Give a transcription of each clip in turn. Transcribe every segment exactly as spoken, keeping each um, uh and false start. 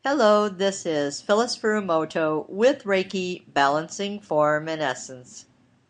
Hello, this is Phyllis Furumoto with Reiki Balancing Form and Essence.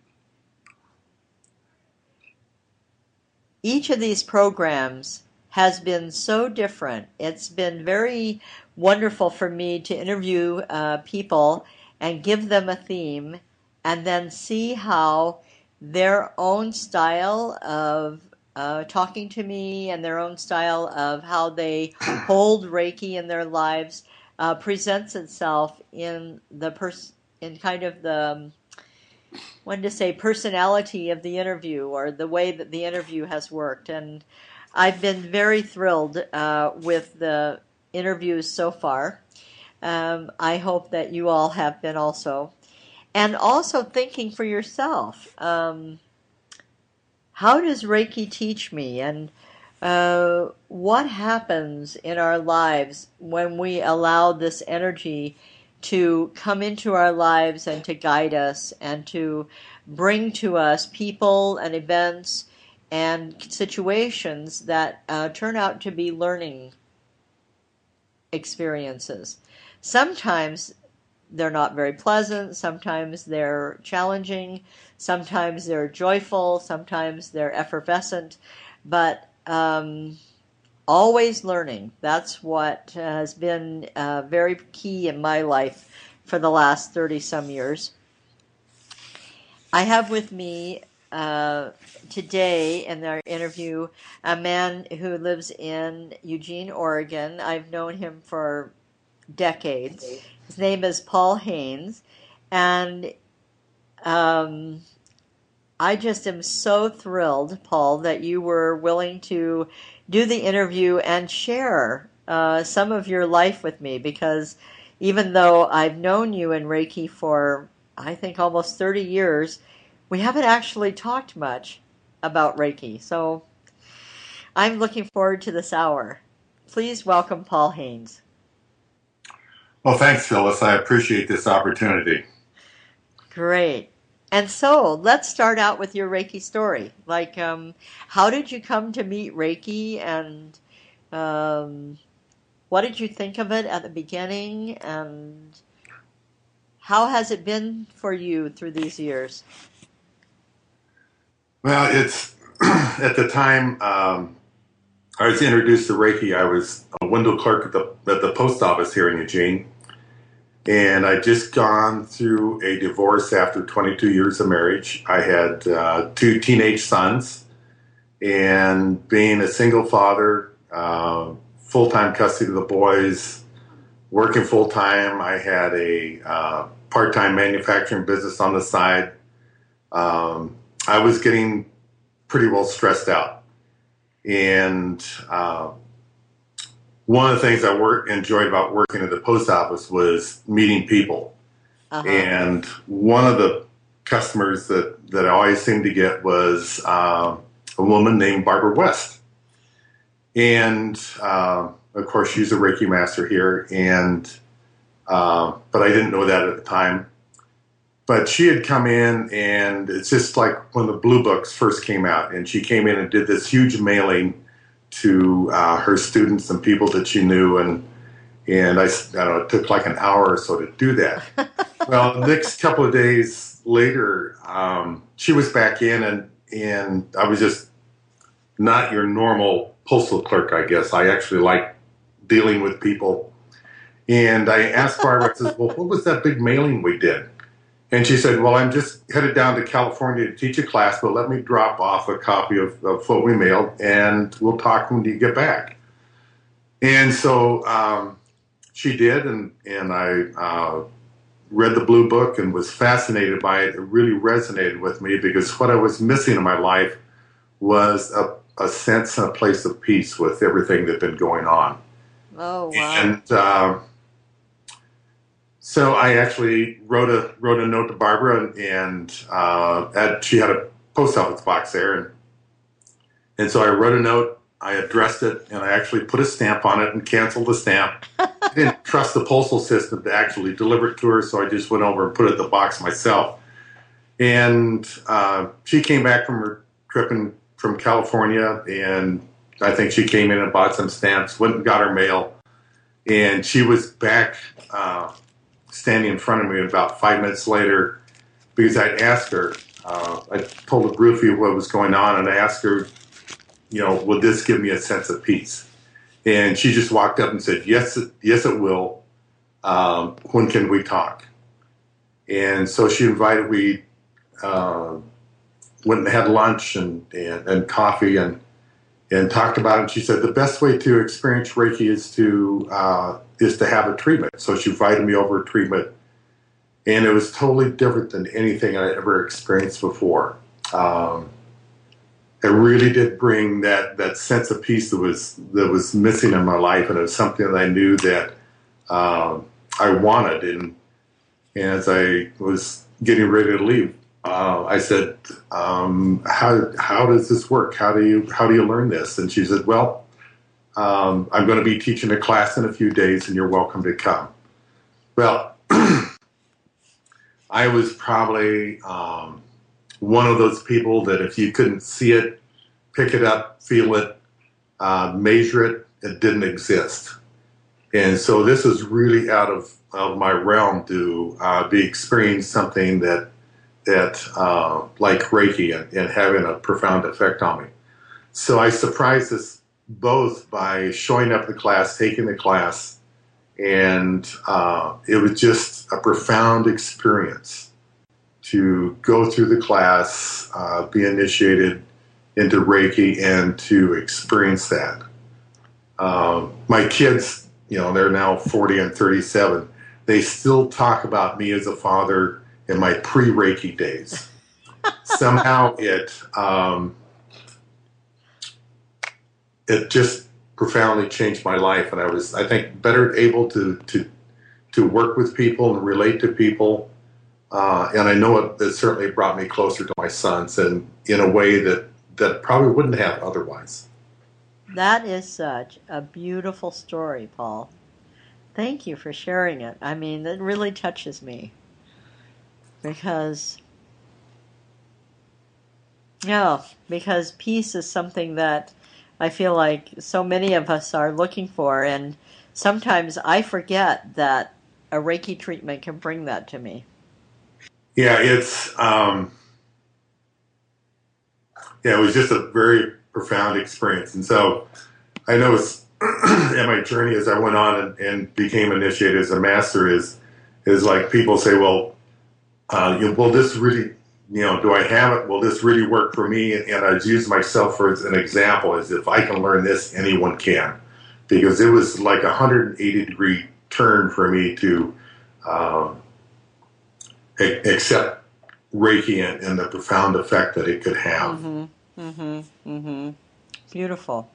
Each of these programs has been so different. It's been very wonderful for me to interview uh, people and give them a theme and then see how their own style of uh, talking to me and their own style of how they hold Reiki in their lives uh, presents itself in the pers- in kind of the um, wanted to say personality of the interview or the way that the interview has worked. And I've been very thrilled uh, with the interviews so far. Um, I hope that you all have been also. And also thinking for yourself, um, how does Reiki teach me? And uh, what happens in our lives when we allow this energy to come into our lives and to guide us and to bring to us people and events and situations that uh, turn out to be learning experiences. Sometimes they're not very pleasant, sometimes they're challenging, sometimes they're joyful, sometimes they're effervescent, but um, always learning. That's what has been uh, very key in my life for the last thirty some years. I have with me uh, today in our interview a man who lives in Eugene, Oregon. I've known him for decades. His name is Paul Haynes, and um, I just am so thrilled, Paul, that you were willing to do the interview and share uh, some of your life with me, because even though I've known you in Reiki for, I think, almost thirty years, we haven't actually talked much about Reiki. So I'm looking forward to this hour. Please welcome Paul Haynes. Well, thanks, Phyllis. I appreciate this opportunity. Great. And so let's start out with your Reiki story. Like, um, how did you come to meet Reiki, and um, what did you think of it at the beginning, and how has it been for you through these years? Well, it's at the time um, I was introduced to Reiki. I was a window clerk at the at the post office here in Eugene, and I'd just gone through a divorce after twenty-two years of marriage. I had uh, two teenage sons, and being a single father, uh, full-time custody of the boys, working full-time, I had a uh, part-time manufacturing business on the side. Um, I was getting pretty well stressed out. And uh, one of the things I work, enjoyed about working at the post office was meeting people. Uh-huh. And one of the customers that, that I always seemed to get was uh, a woman named Barbara West. And, uh, of course, she's a Reiki master here. And uh, but I didn't know that at the time. But she had come in, and it's just like when the Blue Books first came out, and she came in and did this huge mailing to uh, her students and people that she knew, and and I, I don't know, it took like an hour or so to do that. Well, the next couple of days later, um, she was back in, and and I was just not your normal postal clerk, I guess. I actually like dealing with people. And I asked Barbara, I said, well, what was that big mailing we did? And she said, well, I'm just headed down to California to teach a class, but let me drop off a copy of, of what we mailed, and we'll talk when you get back. And so um, she did, and, and I uh, read the Blue Book and was fascinated by it. It really resonated with me because what I was missing in my life was a, a sense and a place of peace with everything that had been going on. Oh, wow. And uh, so I actually wrote a wrote a note to Barbara, and, and uh, at, she had a post office box there, and and so I wrote a note, I addressed it, and I actually put a stamp on it and canceled the stamp. I didn't trust the postal system to actually deliver it to her, so I just went over and put it in the box myself. And uh, she came back from her trip in, from California, and I think she came in and bought some stamps, went and got her mail. And she was back uh, standing in front of me about five minutes later because I'd asked her, uh, I told her briefly what was going on, and I asked her, you know, will this give me a sense of peace? And she just walked up and said, yes, it, yes, it will. Um, when can we talk? And so she invited, we uh, went and had lunch and, and, and coffee and and talked about it. And she said the best way to experience Reiki is to uh, is to have a treatment. So she invited me over a treatment, and it was totally different than anything I ever experienced before. Um, it really did bring that that sense of peace that was that was missing in my life, and it was something that I knew that um, I wanted. And, and as I was getting ready to leave, Uh, I said, um, how how does this work? How do you how do you learn this? And she said, well, um, I'm going to be teaching a class in a few days, and you're welcome to come. Well, I was probably um, one of those people that if you couldn't see it, pick it up, feel it, uh, measure it, it didn't exist. And so this is really out of, of my realm to uh, be experiencing something that that uh, like Reiki and, and having a profound effect on me. So I surprised us both by showing up at the class, taking the class, and uh, it was just a profound experience to go through the class, uh, be initiated into Reiki, and to experience that. Um, my kids, you know, they're now forty and thirty-seven. They still talk about me as a father in my pre-Reiki days. Somehow it um, it just profoundly changed my life, and I was, I think, better able to to to work with people and relate to people. Uh, and I know it, it certainly brought me closer to my sons, and in a way that that probably wouldn't have otherwise. That is such a beautiful story, Paul. Thank you for sharing it. I mean, it really touches me. Because, yeah, because peace is something that I feel like so many of us are looking for, and sometimes I forget that a Reiki treatment can bring that to me. Yeah, it's um, yeah, it was just a very profound experience, and so I know it's in my journey as I went on and, and became initiated as a master is is like people say, well. Uh, you know, will this really, you know, do I have it? Will this really work for me? And, and I use myself for as an example, as if I can learn this, anyone can. Because it was like a one hundred eighty degree turn for me to um, a- accept Reiki and, and the profound effect that it could have. Mm-hmm, mm-hmm, mm-hmm. Beautiful.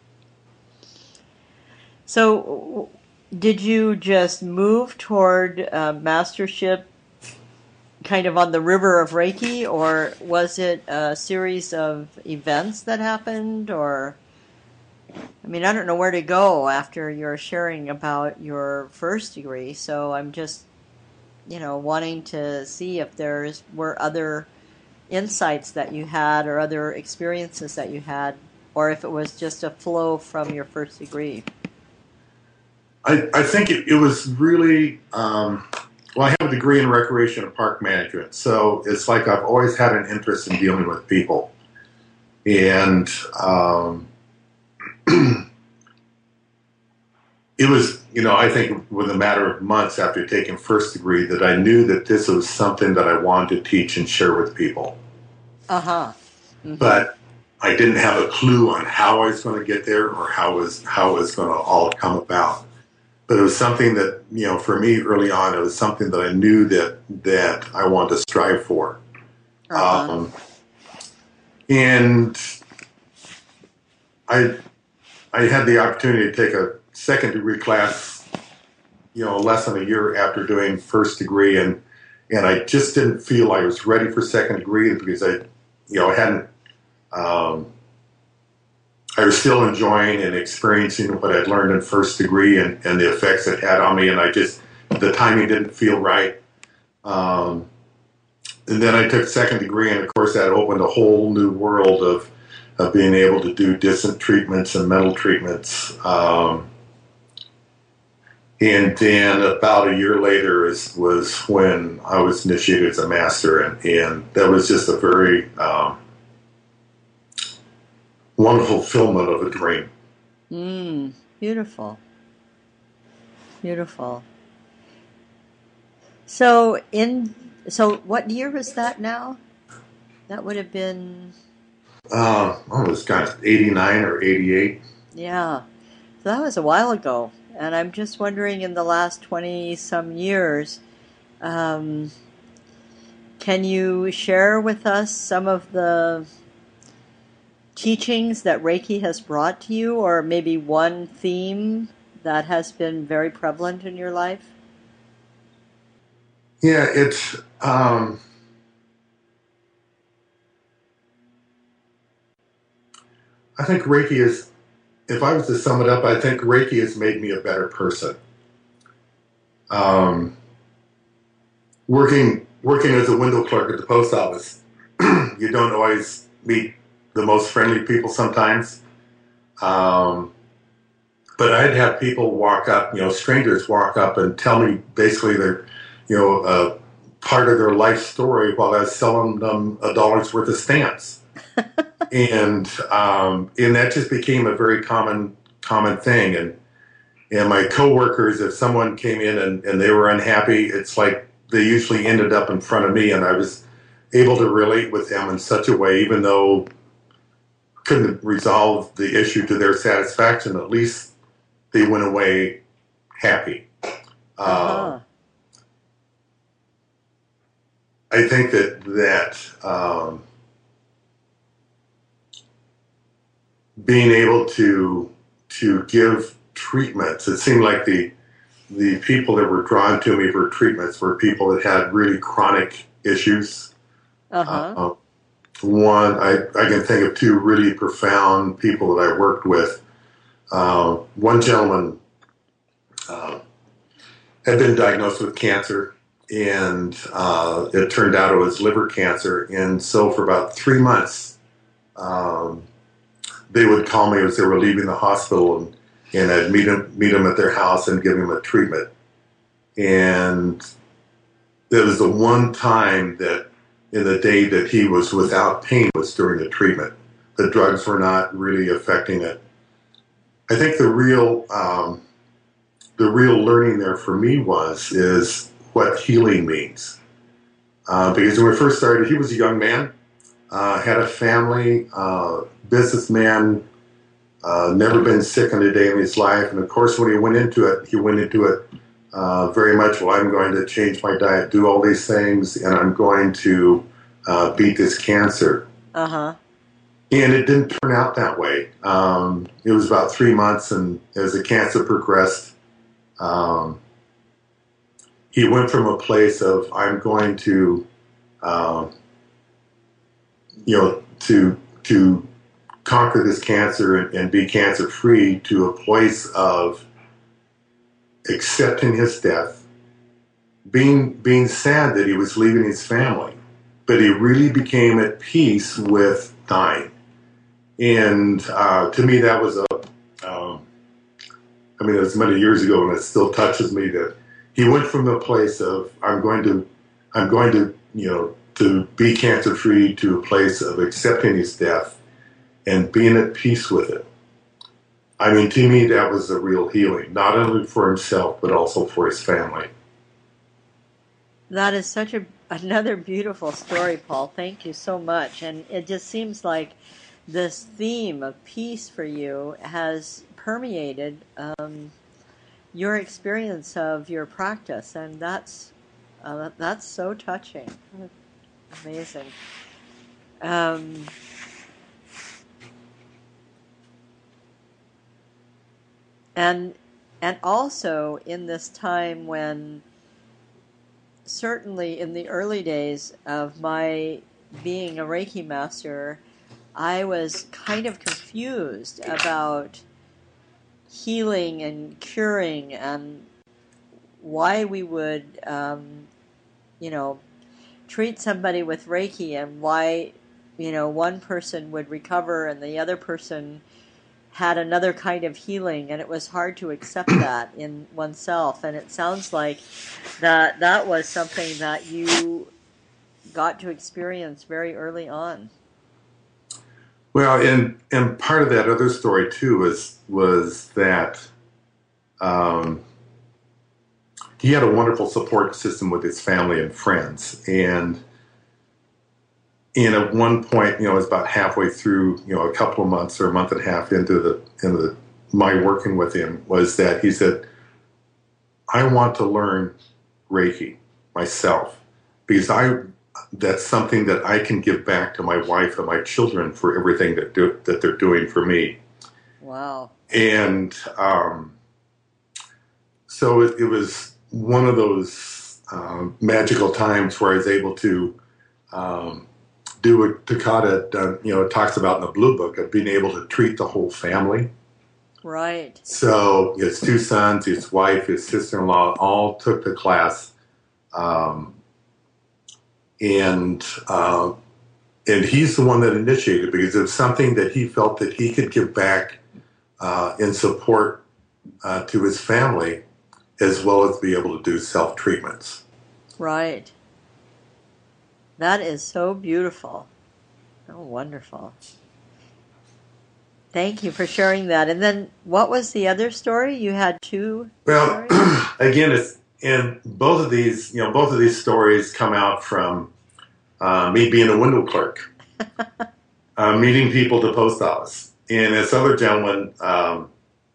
So, did you just move toward uh, mastership kind of on the river of Reiki, or was it a series of events that happened? Or, I mean, I don't know where to go after you're sharing about your first degree, so I'm just, you know, wanting to see if there's were other insights that you had or other experiences that you had, or if it was just a flow from your first degree. I, I think it, it was really... Um, Well, I have a degree in recreation and park management, so it's like I've always had an interest in dealing with people. And um, it was, you know, I think within a matter of months after taking first degree that I knew that this was something that I wanted to teach and share with people. Uh-huh. Mm-hmm. But I didn't have a clue on how I was going to get there or how it was, how it was going to all come about. But it was something that, you know, for me early on, it was something that I knew that that I wanted to strive for. Uh-huh. Um, and I I had the opportunity to take a second degree class, you know, less than a year after doing first degree, and and I just didn't feel I was ready for second degree because I, you know, I hadn't. Um, I was still enjoying and experiencing what I'd learned in first degree and, and the effects it had on me, and I just, the timing didn't feel right. Um, and then I took second degree, and of course that opened a whole new world of, of being able to do distant treatments and mental treatments. Um, And then about a year later is, was when I was initiated as a master, and, and that was just a very um, wonderful fulfillment of a dream. Mm, beautiful. Beautiful. So in so what year was that now? That would have been Uh, oh, it was kind of eighty-nine or eighty-eight. yeah. So that was a while ago. And I'm just wondering in the last twenty some years, um, can you share with us some of the teachings that Reiki has brought to you, or maybe one theme that has been very prevalent in your life? Yeah, it's, um, I think Reiki is, if I was to sum it up, I think Reiki has made me a better person. Um, working working as a window clerk at the post office, you don't always meet the most friendly people sometimes. Um, but I'd have people walk up, you know, strangers walk up and tell me basically their, you know, uh, part of their life story while I was selling them a dollar's worth of stamps. and um, and that just became a very common common thing. And and my coworkers, if someone came in and, and they were unhappy, it's like they usually ended up in front of me, and I was able to relate with them in such a way, even though couldn't resolve the issue to their satisfaction. At least they went away happy. Uh, Uh-huh. I think that that um, being able to to give treatments, it seemed like the the people that were drawn to me for treatments were people that had really chronic issues. Uh-huh. Uh, one, I, I can think of two really profound people that I worked with. Uh, one gentleman uh, had been diagnosed with cancer, and uh, it turned out it was liver cancer. And so for about three months, um, they would call me as they were leaving the hospital, and, and I'd meet them, meet them at their house and give them a treatment. And it was the one time that in the day that he was without pain was during the treatment. The drugs were not really affecting it. I think the real um, the real learning there for me was is what healing means. Uh, because when we first started, he was a young man, uh, had a family, uh, businessman, uh, never been sick in a day in his life. And of course, when he went into it, he went into it uh, very much, well, I'm going to change my diet, do all these things, and I'm going to uh, beat this cancer. Uh-huh. And it didn't turn out that way. Um, it was about three months, and as the cancer progressed, um, he went from a place of, I'm going to, uh, you know, to to conquer this cancer and, and be cancer free, to a place of accepting his death, being being sad that he was leaving his family, but he really became at peace with dying. And uh, to me, that was a, um, I mean, it was many years ago, and it still touches me that he went from the place of I'm going to, I'm going to, you know, to be cancer free, to a place of accepting his death and being at peace with it. I mean, to me, that was a real healing, not only for himself, but also for his family. That is such a another beautiful story, Paul. Thank you so much. And it just seems like this theme of peace for you has permeated um, your experience of your practice, and that's uh, that's so touching, amazing. Um, and and also in this time when, certainly in the early days of my being a Reiki master, I was kind of confused about healing and curing and why we would, um, you know, treat somebody with Reiki, and why, you know, one person would recover and the other person had another kind of healing, and it was hard to accept that in oneself. And it sounds like that that was something that you got to experience very early on. Well, and and part of that other story too was was that um, he had a wonderful support system with his family and friends, and and at one point, you know, it was about halfway through, you know, a couple of months or a month and a half into the into the my working with him, was that he said, "I want to learn Reiki myself because I." That's something that I can give back to my wife and my children for everything that do, that they're doing for me." Wow. And um, so it, it was one of those um, magical times where I was able to um, do what Takata, uh, you know, talks about in the Blue Book of being able to treat the whole family. Right. So his two sons, his wife, his sister-in-law all took the class. Um, And uh, and he's the one that initiated, because it's something that he felt that he could give back uh, in support uh, to his family, as well as be able to do self-treatments. Right. That is so beautiful. Oh, wonderful. Thank you for sharing that. And then what was the other story? You had two Well, stories? again, it's, and both of these, you know, both of these stories come out from uh, me being a window clerk, uh, meeting people at the post office. And this other gentleman, um,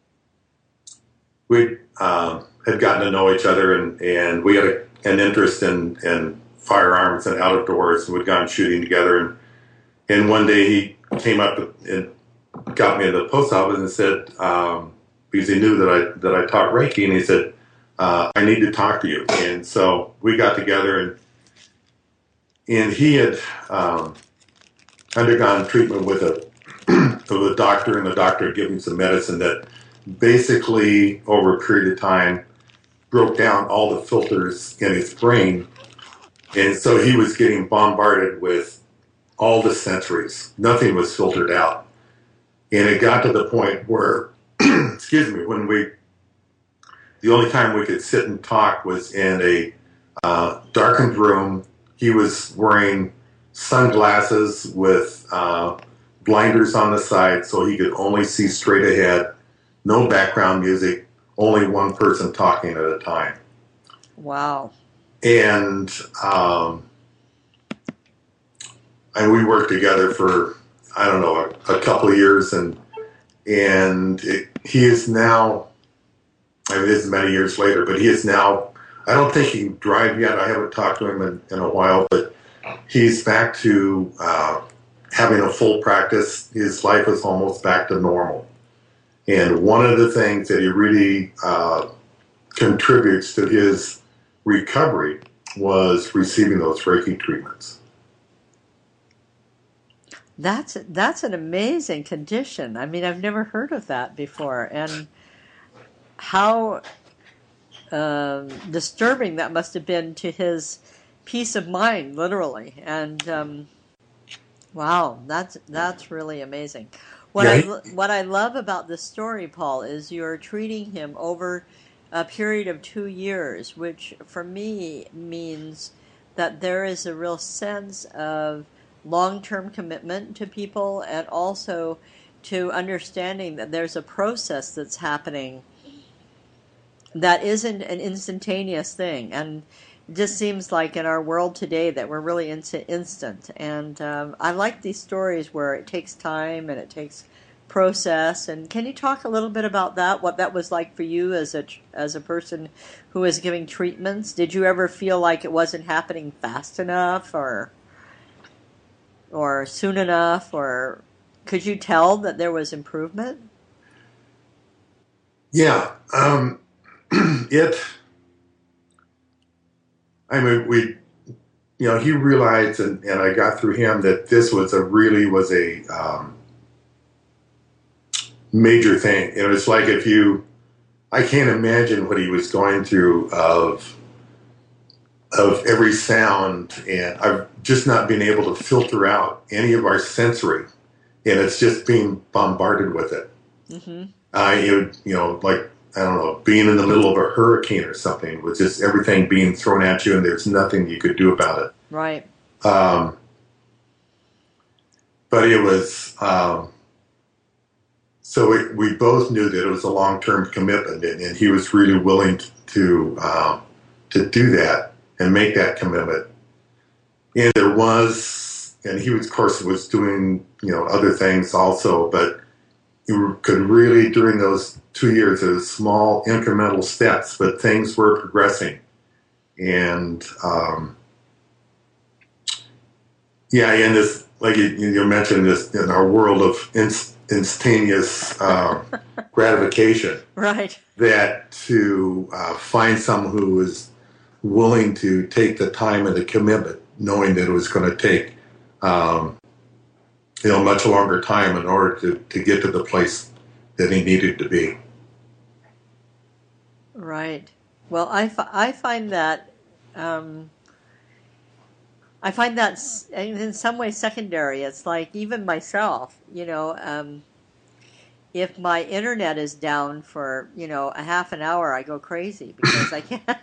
we uh, had gotten to know each other, and, and we had a, an interest in, in firearms and outdoors, and we'd gone shooting together. And, and one day he came up and got me into the post office and said, um, because he knew that I that I taught Reiki, and he said, uh, "I need to talk to you." And so we got together, and and he had um, undergone treatment with a with a doctor, and the doctor had given him some medicine that basically, over a period of time, broke down all the filters in his brain, and so he was getting bombarded with all the sensories. Nothing was filtered out, and it got to the point where, excuse me, when we, the only time we could sit and talk was in a uh, darkened room. He was wearing sunglasses with uh, blinders on the side, so he could only see straight ahead. No background music, only one person talking at a time. Wow. And um, and we worked together for, I don't know, a, a couple of years, and and it, he is now, I mean, this is many years later, but he is now, I don't think he can drive yet. I haven't talked to him in, in a while, but he's back to uh, having a full practice. His life is almost back to normal. And one of the things that he really uh, contributes to his recovery was receiving those Reiki treatments. That's that's an amazing condition. I mean, I've never heard of that before, and how um, disturbing that must have been to his peace of mind, literally. And um, wow, that's that's really amazing. What Yeah, I he- what I love about this story, Paul, is you're treating him over a period of two years, which for me means that there is a real sense of long-term commitment to people, and also to understanding that there's a process that's happening that isn't an instantaneous thing. And it just seems like in our world today that we're really into instant. And um, I like these stories where it takes time and it takes process. And can you talk a little bit about that, what that was like for you as a as a person who was giving treatments? Did you ever feel like it wasn't happening fast enough, or or soon enough, or could you tell that there was improvement? Yeah, um, it, I mean, we, you know, he realized, and, and I got through him, that this was a really was a um, major thing. You know, it's like if you, I can't imagine what he was going through of, of every sound, and I've just not been able to filter out any of our sensory, and it's just being bombarded with it. Mm-hmm. Uh, it would, you know, like, I don't know, being in the middle of a hurricane or something, with just everything being thrown at you and there's nothing you could do about it. Right. Um, but it was, um, so we, we both knew that it was a long-term commitment, and, and he was really willing to to, um, to do that and make that commitment. And there was, and he was, of course, was doing, you know, other things also, but you could really, during those two years, it was small incremental steps, but things were progressing. And, um, yeah, and this, like you, you mentioned, this in our world of inst- instantaneous uh, gratification, Right. that to uh, find someone who was willing to take the time and the commitment, knowing that it was going to take, um, you know, much longer time in order to, to get to the place that he needed to be. Right. Well, I, fi- I find that um, I find that s- in some way secondary. It's like even myself, you know, um, if my internet is down for, you know, a half an hour, I go crazy because I can't,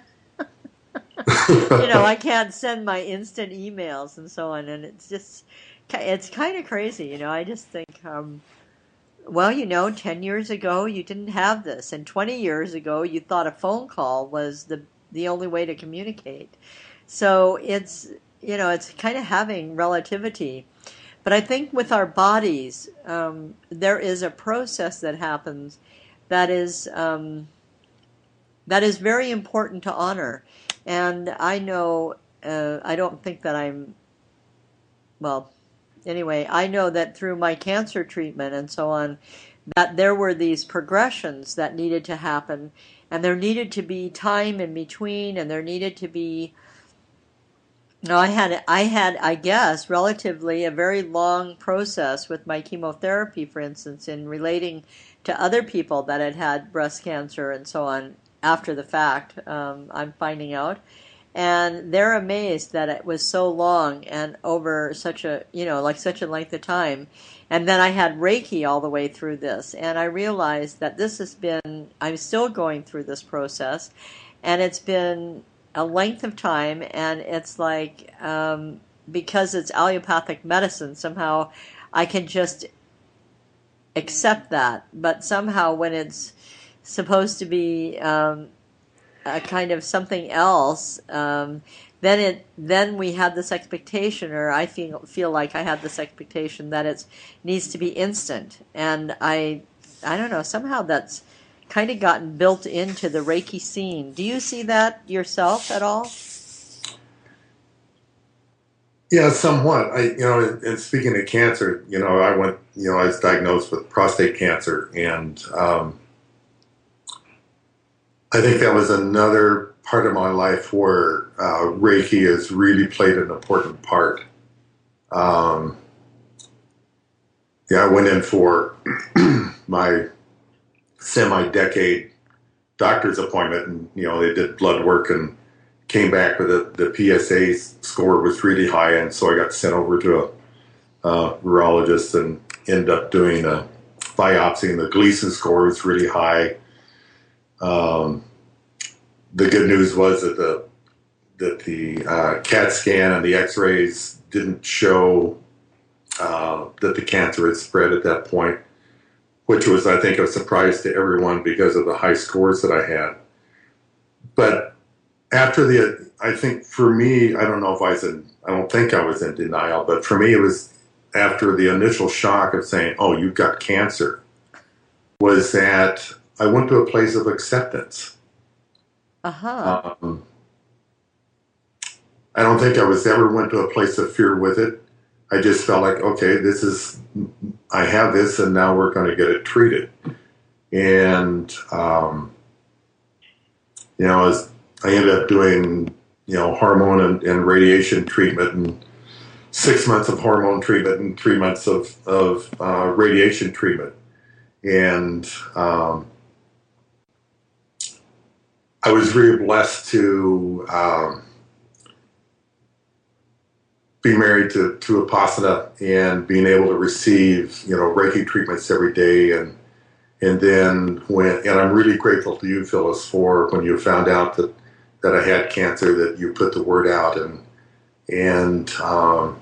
you know, I can't send my instant emails and so on. And it's just, it's kind of crazy, you know. I just think, um, well, you know, ten years ago you didn't have this, and twenty years ago you thought a phone call was the the only way to communicate. So it's, you know, it's kind of having relativity. But I think with our bodies, um, there is a process that happens that is um, that is very important to honor. And I know, uh, I don't think that I'm, well, anyway, I know that through my cancer treatment and so on, that there were these progressions that needed to happen, and there needed to be time in between, and there needed to be, no, I had, I had, I guess, relatively a very long process with my chemotherapy, for instance, in relating to other people that had had breast cancer and so on after the fact. Um, I'm finding out. And they're amazed that it was so long and over such a, you know, like such a length of time. And then I had Reiki all the way through this. And I realized that this has been, I'm still going through this process. And it's been a length of time. And it's like, um, because it's allopathic medicine, somehow I can just accept that. But somehow when it's supposed to be, um, a kind of something else, um, then it then we had this expectation, or I feel feel like I had this expectation that it needs to be instant, and I I don't know, somehow that's kind of gotten built into the Reiki scene. Do you see that yourself at all? Yeah, somewhat. I, you know, and speaking of cancer, you know, I went, you know, I was diagnosed with prostate cancer, and um, I think that was another part of my life where uh, Reiki has really played an important part. Um, yeah, I went in for my semi-decade doctor's appointment, and you know, they did blood work and came back with a, the P S A score was really high, and so I got sent over to a uh, urologist and ended up doing a biopsy, and the Gleason score was really high. Um, the good news was that the that the uh, CAT scan and the X-rays didn't show uh, that the cancer had spread at that point, which was, I think, a surprise to everyone because of the high scores that I had. But after the, I think for me, I don't know if I was in, I don't think I was in denial, but for me it was after the initial shock of saying, oh, you've got cancer, was that I went to a place of acceptance. Uh-huh. Um, I don't think I was ever went to a place of fear with it. I just felt like, okay, this is, I have this, and now we're going to get it treated. And, um, you know, as I ended up doing, you know, hormone and, and radiation treatment, and six months of hormone treatment and three months of, of uh, radiation treatment. And um, I was really blessed to um, be married to, to Upasana and being able to receive, you know, Reiki treatments every day, and And then when, and I'm really grateful to you, Phyllis, for when you found out that, that I had cancer, that you put the word out. And, and um,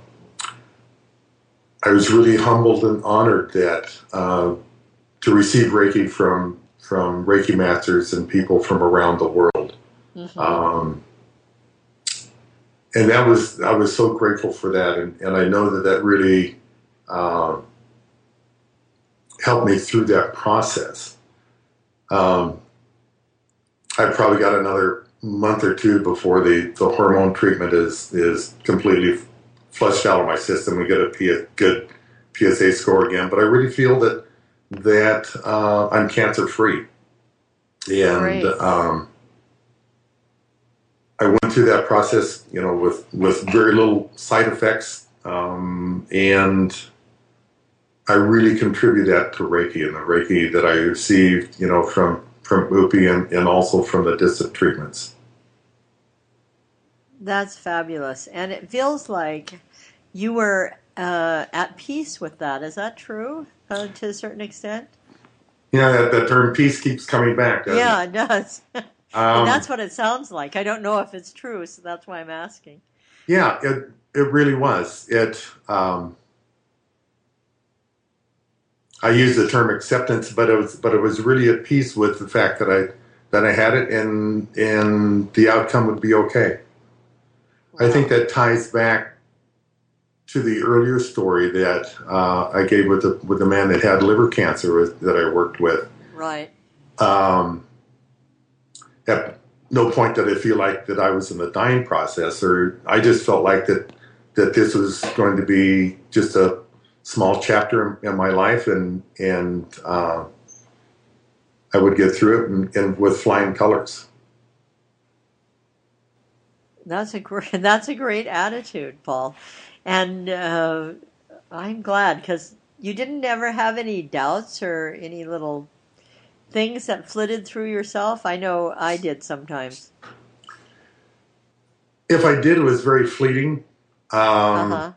I was really humbled and honored that uh, to receive Reiki from, from Reiki masters and people from around the world. Mm-hmm. Um, and that was, I was so grateful for that. And, and I know that that really uh, helped me through that process. Um, I probably got another month or two before the, the hormone treatment is is completely flushed out of my system. We get a P, good P S A score again, but I really feel that that uh, I'm cancer free, and um, I went through that process, you know, with with very little side effects, um, and I really contribute that to Reiki and the Reiki that I received, you know, from, from U P I and, and also from the distant treatments. That's fabulous. And it feels like you were uh, at peace with that. Is that true uh, to a certain extent? Yeah, that, that term peace keeps coming back, doesn't yeah, it? Yeah, it does. um, and that's what it sounds like. I don't know if it's true, so that's why I'm asking. Yeah, it, it really was. It... Um, I use the term acceptance, but it was but it was really at peace with the fact that I that I had it and and the outcome would be okay. Wow. I think that ties back to the earlier story that uh, I gave with the with the man that had liver cancer that I worked with. Right. Um, at no point did I feel like that I was in the dying process, or I just felt like that that this was going to be just a small chapter in my life, and and uh, I would get through it and, and with flying colors. That's a great that's a great attitude, Paul, and uh, I'm glad, because you didn't ever have any doubts or any little things that flitted through yourself. I know I did sometimes. If I did, it was very fleeting. Um, uh-huh.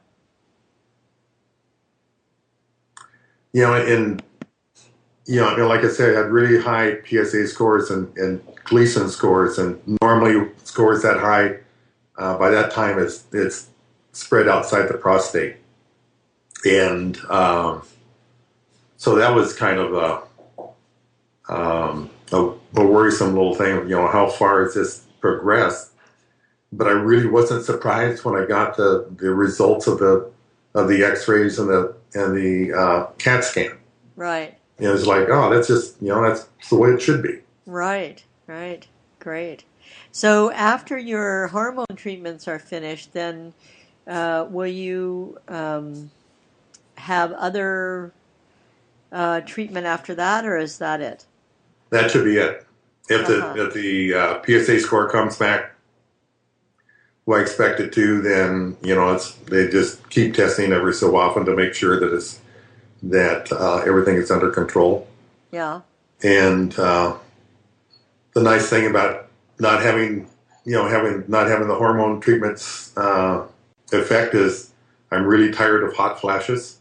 You know, and, you know, I mean, like I said, I had really high P S A scores and, and Gleason scores, and normally scores that high, uh, by that time, it's, it's spread outside the prostate. And um, so that was kind of a, um, a, a worrisome little thing, you know, how far has this progressed? But I really wasn't surprised when I got the, the results of the of the X-rays and the and the uh, CAT scan. Right. You know, it's like, oh, that's just, you know, that's the way it should be. Right, right. Great. So after your hormone treatments are finished, then uh, will you um, have other uh, treatment after that, or is that it? That should be it. If uh-huh. the, if the uh, P S A score comes back who I expect it to, then, you know, it's they just keep testing every so often to make sure that it's that uh, everything is under control. Yeah. And uh, the nice thing about not having, you know, having not having the hormone treatments uh, effect is I'm really tired of hot flashes.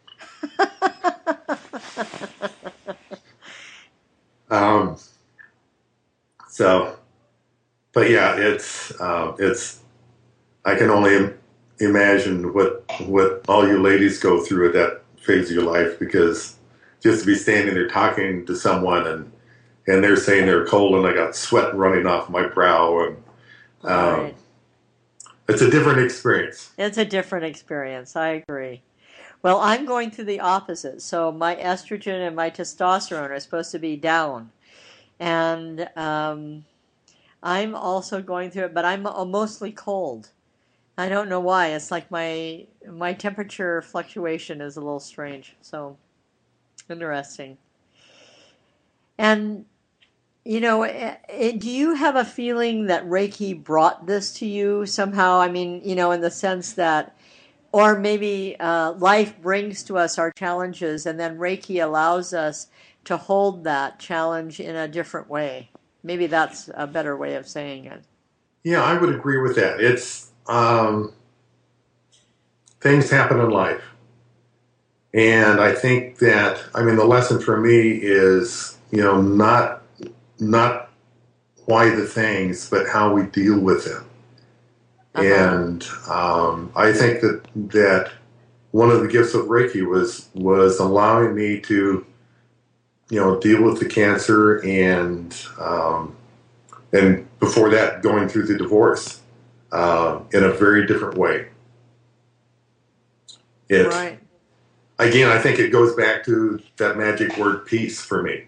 um. So, but yeah, it's uh, it's. I can only imagine what what all you ladies go through at that phase of your life, because just to be standing there talking to someone and and they're saying they're cold and I got sweat running off my brow, and um, right. It's a different experience. It's a different experience. I agree. Well, I'm going through the opposite. So my estrogen and my testosterone are supposed to be down, and um, I'm also going through it, but I'm mostly cold. I don't know why. It's like my my temperature fluctuation is a little strange. So interesting. And, you know, it, do you have a feeling that Reiki brought this to you somehow? I mean, you know, in the sense that, or maybe uh, life brings to us our challenges, and then Reiki allows us to hold that challenge in a different way. Maybe that's a better way of saying it. Yeah, I would agree with that. It's Um, things happen in life, And I think that, I mean, the lesson for me is, you know, not not why the things, but how we deal with them. Uh-huh. And um, I think that that one of the gifts of Reiki was was allowing me to, you know, deal with the cancer and um, and before that, going through the divorce uh, in a very different way. It, right. Again, I think it goes back to that magic word peace for me.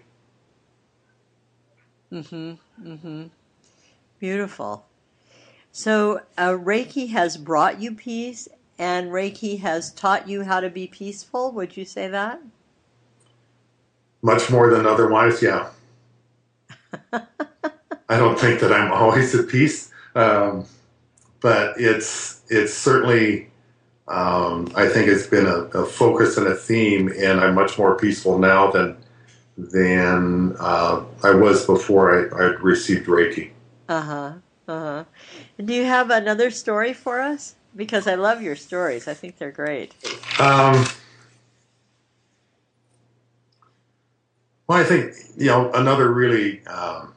Mm-hmm. Mm-hmm. Beautiful. So uh, Reiki has brought you peace, and Reiki has taught you how to be peaceful. Would you say that? Much more than otherwise, yeah. I don't think that I'm always at peace, um, but it's it's certainly, um, I think it's been a, a focus and a theme, and I'm much more peaceful now than than uh, I was before I, I received Reiki. Uh-huh, uh-huh. Do you have another story for us? Because I love your stories. I think they're great. Um, well, I think, you know, another really um,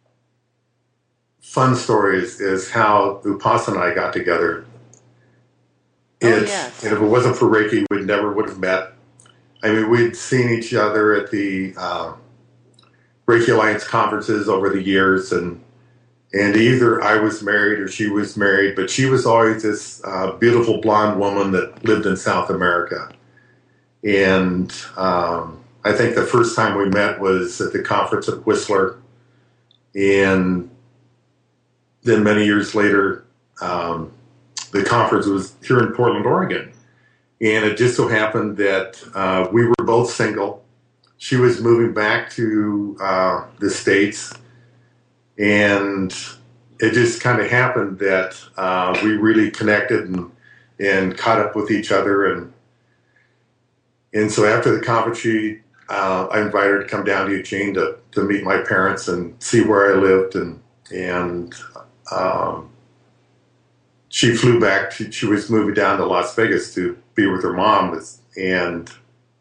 fun story is, is how Upasana and I got together. It's, oh, yes. And if it wasn't for Reiki, we never would have met. I mean, we'd seen each other at the uh, Reiki Alliance conferences over the years, and and either I was married or she was married, but she was always this uh, beautiful blonde woman that lived in South America. And um, I think the first time we met was at the conference at Whistler, and then many years later, um, the conference was here in Portland, Oregon. And it just so happened that uh, we were both single. She was moving back to uh, the States. And it just kind of happened that uh, we really connected and, and caught up with each other. And and so after the conference, she, uh, I invited her to come down to Eugene to, to meet my parents and see where I lived. And, and um, she flew back. She, she was moving down to Las Vegas to be with her mom. And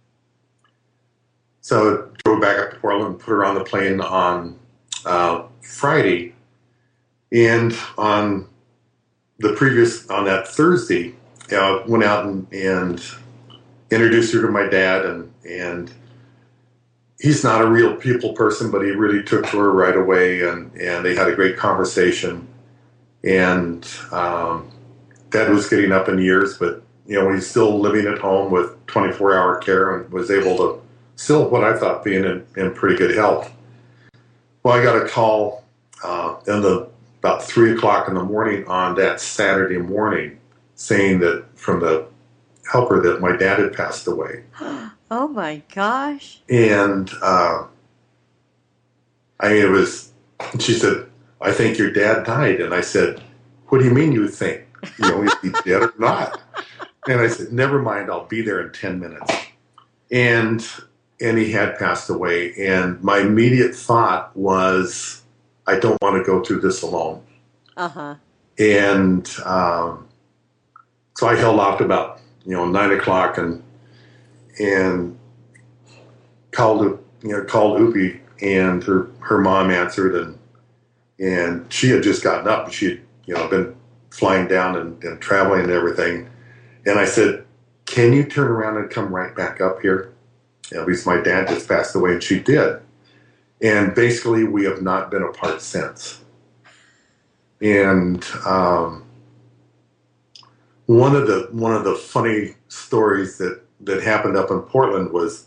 so I drove back up to Portland, put her on the plane on uh, Friday. And on the previous, on that Thursday, I went out and, and introduced her to my dad. And, and he's not a real people person, but he really took to her right away. And, and they had a great conversation. And um, Dad was getting up in years, but you know, he's still living at home with twenty-four hour care and was able to still, what I thought, being in, in pretty good health. Well, I got a call uh, in the about three o'clock in the morning on that Saturday morning, saying that from the helper that my dad had passed away. Oh my gosh! And uh, I mean, it was. She said, "I think your dad died," and I said, "What do you mean you think? You know, is he dead or not?" And I said, "Never mind, I'll be there in ten minutes." And and he had passed away. And my immediate thought was, I don't want to go through this alone. Uh-huh. And um, so I held off to about, you know, nine o'clock and and called, you know, called Upi, and her, her mom answered, and and she had just gotten up. She had, you know, been flying down and, and traveling and everything. And I said, "Can you turn around and come right back up here? At least my dad just passed away," and she did. And basically, we have not been apart since. And um, one of the one of the funny stories that, that happened up in Portland was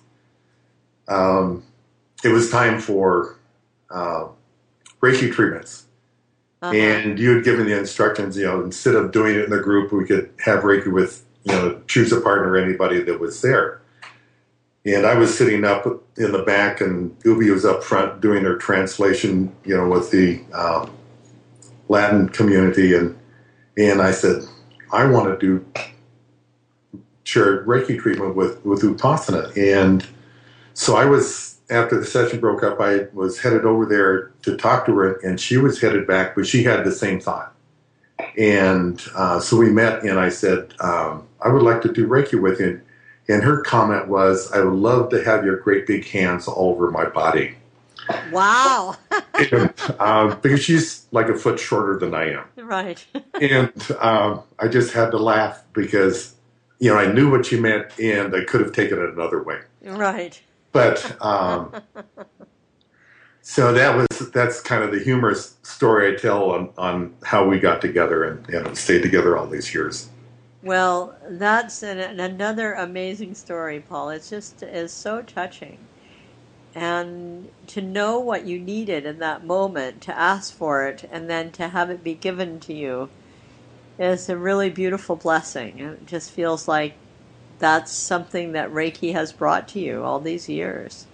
um, it was time for uh, Reiki treatments. Uh-huh. And you had given the instructions, you know, instead of doing it in the group, we could have Reiki with, you know, choose a partner, anybody that was there. And I was sitting up in the back, and Ubi was up front doing her translation, you know, with the um, Latin community. And and I said, I want to do shared Reiki treatment with, with Upasana. And so I was, after the session broke up, I was headed over there to talk to her, and she was headed back, but she had the same thought. And uh, so we met, and I said, um, I would like to do Reiki with you. And her comment was, I would love to have your great big hands all over my body. Wow. and, uh, because she's like a foot shorter than I am. Right. and um, I just had to laugh because, you know, I knew what she meant and I could have taken it another way. Right. But um, so that was that's kind of the humorous story I tell on, on how we got together and, and stayed together all these years. Well, that's an, another amazing story, Paul. It's just is so touching. And to know what you needed in that moment, to ask for it, and then to have it be given to you is a really beautiful blessing. It just feels like that's something that Reiki has brought to you all these years.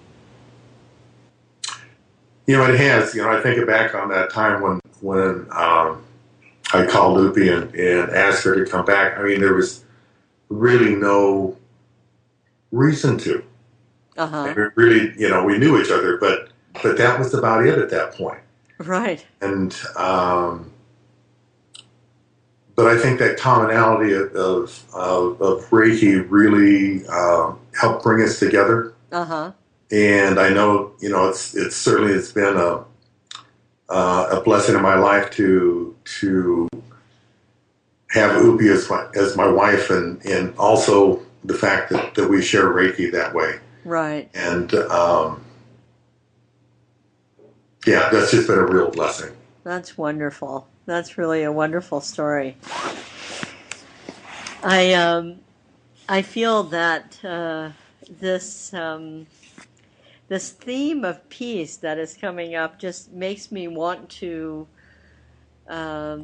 You know, it has. You know, I think back on that time when when um, I called Lupi and, and asked her to come back. I mean, there was really no reason to. Uh-huh. And really, you know, we knew each other, but but that was about it at that point. Right. And um, but I think that commonality of of, of, of Reiki really uh, helped bring us together. Uh-huh. And I know, you know, it's it's certainly it's been a uh, a blessing in my life to to have Upi as my as my wife, and, and also the fact that, that we share Reiki that way. Right. And um, yeah, that's just been a real blessing. That's wonderful. That's really a wonderful story. I um, I feel that uh, this um, this theme of peace that is coming up just makes me want to um,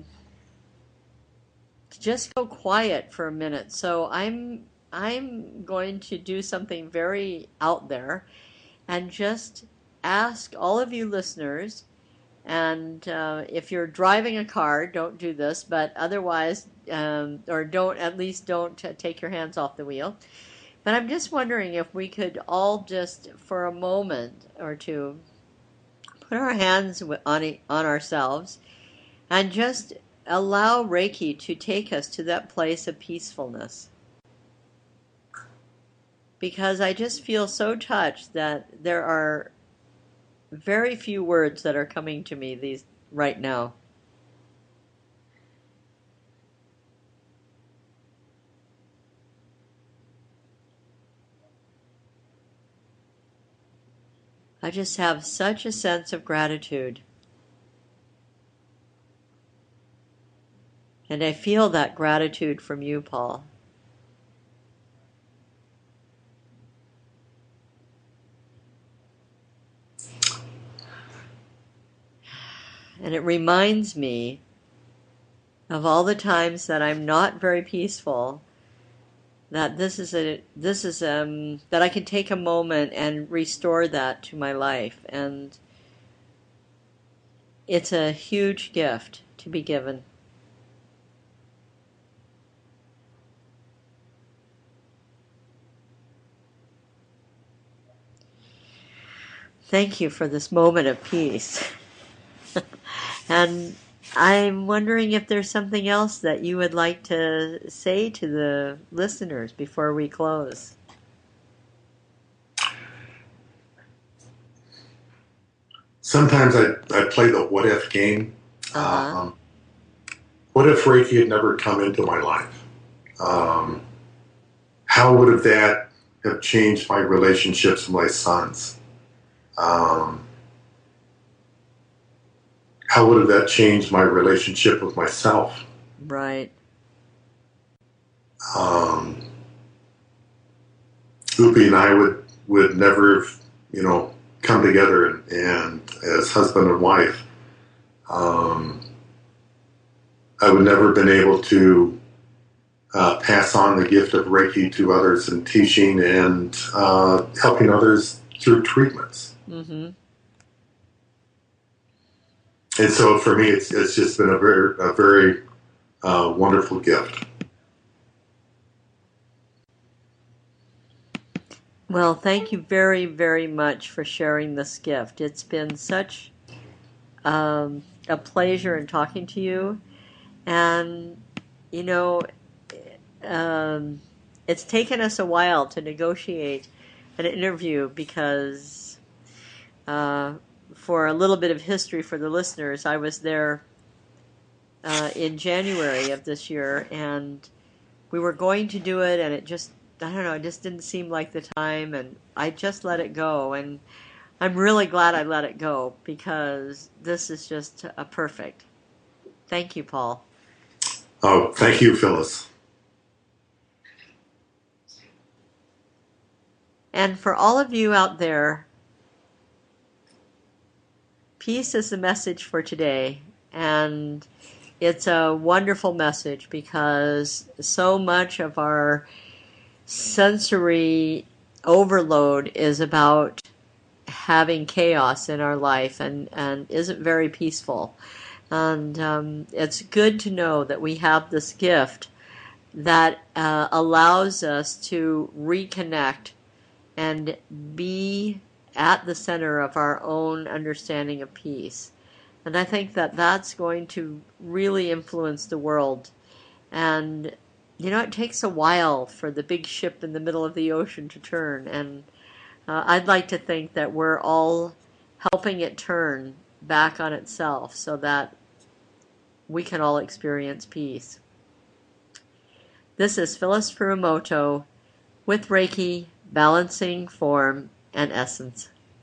to just go quiet for a minute. So I'm I'm going to do something very out there and just ask all of you listeners, and uh, if you're driving a car, don't do this, but otherwise, um, or don't, at least don't t- take your hands off the wheel. But I'm just wondering if we could all just, for a moment or two, put our hands on, e- on ourselves and just allow Reiki to take us to that place of peacefulness. Because I just feel so touched that there are very few words that are coming to me these right now. I just have such a sense of gratitude. And I feel that gratitude from you, Paul. And it reminds me of all the times that I'm not very peaceful, that this is a this is um that I can take a moment and restore that to my life, and it's a huge gift to be given. Thank you for this moment of peace. And I'm wondering if there's something else that you would like to say to the listeners before we close. Sometimes I, I play the what if game. Uh-huh. Um, what if Reiki had never come into my life? Um, how would have that have changed my relationships with my sons? Um, how would have that changed my relationship with myself? Right. Um, Upi and I would, would never have, you know, come together and, and as husband and wife. Um, I would never have been able to uh, pass on the gift of Reiki to others and teaching and uh, helping others through treatments. Mm-hmm. And so for me, it's it's just been a very a very uh, wonderful gift. Well, thank you very, very much for sharing this gift. It's been such um, a pleasure in talking to you. And, you know, um, it's taken us a while to negotiate an interview because, uh, for a little bit of history for the listeners, I was there uh, in January of this year, and we were going to do it, and it just, I don't know, it just didn't seem like the time, and I just let it go, and I'm really glad I let it go, because this is just a perfect. Thank you, Paul. Oh, thank you, Phyllis. And for all of you out there, peace is the message for today. And it's a wonderful message because so much of our sensory overload is about having chaos in our life and, and isn't very peaceful. And um, it's good to know that we have this gift that uh, allows us to reconnect and be at the center of our own understanding of peace. And I think that that's going to really influence the world. And, you know, it takes a while for the big ship in the middle of the ocean to turn. And uh, I'd like to think that we're all helping it turn back on itself so that we can all experience peace. This is Phyllis Furumoto with Reiki, Balancing Form and Essence.